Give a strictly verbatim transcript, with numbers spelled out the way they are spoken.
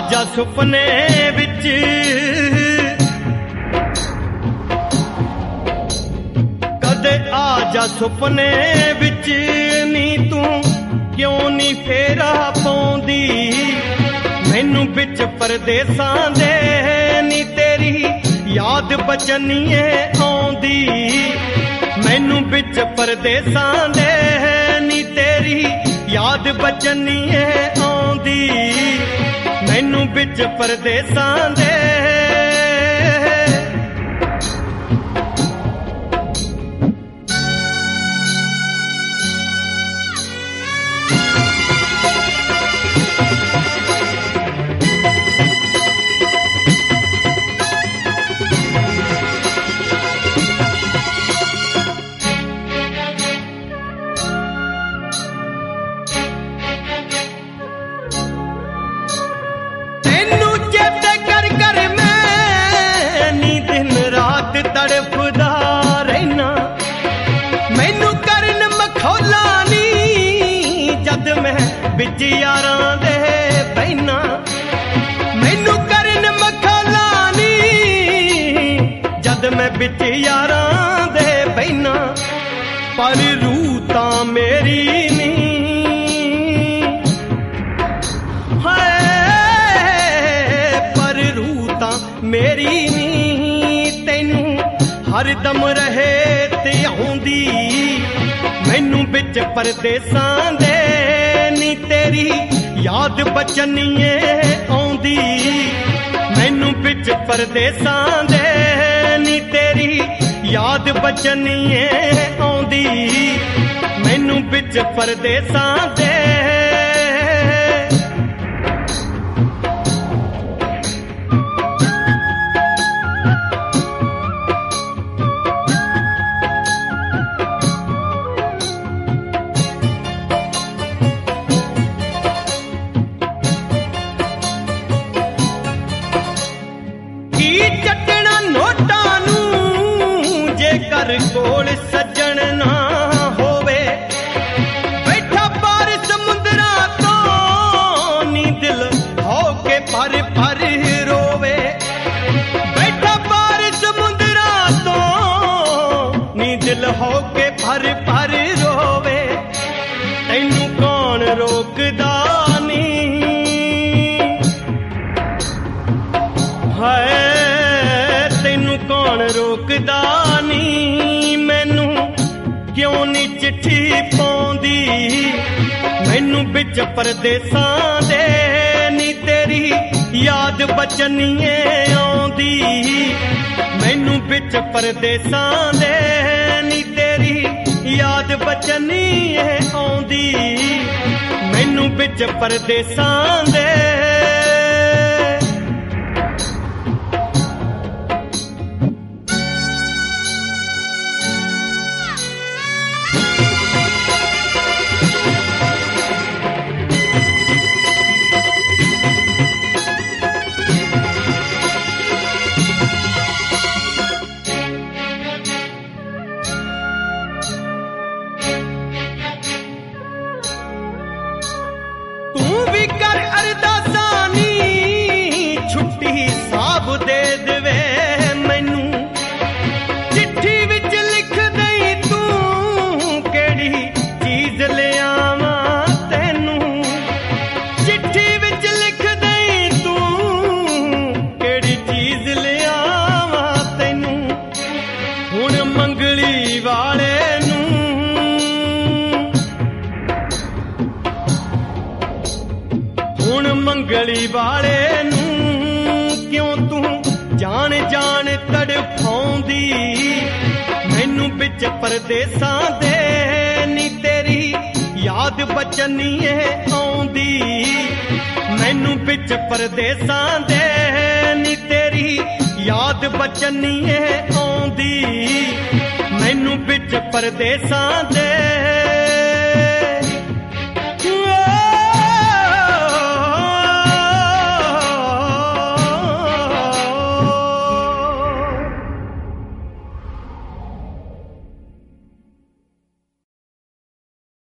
ਜਾ ਸੁਪਨੇ ਵਿੱਚ, ਕਦੇ ਆ ਜਾ ਸੁਪਨੇ ਵਿੱਚ, ਨੀ ਤੂੰ ਕਿਉਂ ਨੀ ਫੇਰਾ ਪਾਉਂਦੀ ਮੈਨੂੰ ਵਿੱਚ ਪਰਦੇਸਾਂ ਦੇ, ਨੀ ਤੇਰੀ ਯਾਦ ਬਚਨੀਏ ਆਉਂਦੀ ਮੈਨੂੰ ਵਿੱਚ ਪਰਦੇਸਾਂ ਦੇ, ਨੀ ਤੇਰੀ ਯਾਦ ਬਚਨੀਏ ਆਉਂਦੀ ਮੈਨੂੰ ਵਿੱਚ ਪਰਦੇਸਾਂ ਦੇ। ਤੜਫਦਾ ਰਹਿਣਾ ਮੈਨੂੰ ਕਰਨ ਮਖੌਲਾ ਨੀ, ਜਦ ਮੈਂ ਵਿੱਚ ਯਾਰਾਂ ਦੇ ਬਹਿਨਾ ਮੈਨੂੰ ਕਰਨ ਮਖੌਲਾ ਨੀ, ਜਦ ਮੈਂ ਵਿੱਚ ਯਾਰਾਂ ਦੇ ਬਹਿਨਾ ਪਰ ਰੂਹ ਤਾਂ ਮੇਰੀ ਨੀ ਹਾਏ, ਪਰ ਰੂਹ ਤਾਂ ਮੇਰੀ ਨੀ ਹਰਦਮ ਰਹੇ ਤੇ ਆਉਂਦੀ ਮੈਨੂੰ ਵਿੱਚ ਪਰਦੇਸਾਂ ਦੇ, ਨੀ ਤੇਰੀ ਯਾਦ ਬਚਨੀਏ ਆਉਂਦੀ ਮੈਨੂੰ ਵਿੱਚ ਪਰਦੇਸਾਂ ਦੇ, ਨੀ ਤੇਰੀ ਯਾਦ ਬਚਨੀਏ ਆਉਂਦੀ ਮੈਨੂੰ ਵਿੱਚ ਪਰਦੇਸਾਂ ਦੇ। ਚੱਟਣਾ ਨੋਟਾਂ ਨੂੰ ਜੇਕਰ ਕੋਲ ਸੱਜਣ ਨਾ ਹੋਵੇ, ਬੈਠਾ ਪਾਰ ਸਮੁੰਦਰਾਂ ਤੋਂ ਨੀ ਦਿਲ ਹੋ ਕੇ ਭਰ ਭਰ ਰੋਵੇ, ਬੈਠਾ ਪਾਰ ਸਮੁੰਦਰਾਂ ਤੋਂ ਨੀ ਦਿਲ ਹੋ ਕੇ ਭਰ ਭਰ ਰੋਵੇ, ਤੈਨੂੰ ਕੌਣ ਰੋਕਦਾ ਨੀ ਹਾਏ ਕੌਣ ਰੋਕਦਾ ਨੀ, ਮੈਨੂੰ ਕਿਉਂ ਨੀ ਚਿੱਠੀ ਪਾਉਂਦੀ ਮੈਨੂੰ ਵਿੱਚ ਪਰਦੇਸਾਂ ਦੇ, ਨੀ ਤੇਰੀ ਯਾਦ ਬਚਨੀਏ ਆਉਂਦੀ ਮੈਨੂੰ ਵਿੱਚ ਪਰਦੇਸਾਂ ਦੇ, ਨੀ ਤੇਰੀ ਯਾਦ ਬਚਨੀਏ ਆਉਂਦੀ ਮੈਨੂੰ ਵਿੱਚ ਪਰਦੇਸਾਂ ਦੇ। ਤੂੰ ਵੀ ਕਰ ਅਰਦਾਸਾਂ ਨੀ ਛੁੱਟੀ ਸਾਬ ਦੇ ਦੇਵੇ ਮੈਨੂੰ, ਚਿੱਠੀ ਵਿੱਚ ਲਿਖ ਦਈ ਤੂੰ ਕਿਹੜੀ ਚੀਜ਼ ਲਿਆਵਾਂ ਤੈਨੂੰ, ਚਿੱਠੀ ਵਿੱਚ ਲਿਖ ਦਈ ਤੂੰ ਕਿਹੜੀ ਚੀਜ਼ ਲਿਆਵਾਂ ਤੈਨੂੰ, ਹੁਣ ਮੰਗਲੀ ਵਾਲੇ ਹੁਣ ਮੰਗਲੀ ਵਾਲੇ ਨੂੰ ਕਿਉਂ ਤੂੰ ਜਾਣ ਜਾਣ ਤੜਫਾਉਂਦੀ ਮੈਨੂੰ ਵਿੱਚ ਪਰਦੇਸਾਂ ਦੇ, ਨੀ ਤੇਰੀ ਯਾਦ ਬਚਨੀਏ ਆਉਂਦੀ ਮੈਨੂੰ ਵਿੱਚ ਪਰਦੇਸਾਂ ਦੇ, ਨੀ ਤੇਰੀ ਯਾਦ ਬਚਨੀਏ ਆਉਂਦੀ ਮੈਨੂੰ ਵਿੱਚ ਪਰਦੇਸਾਂ ਦੇ।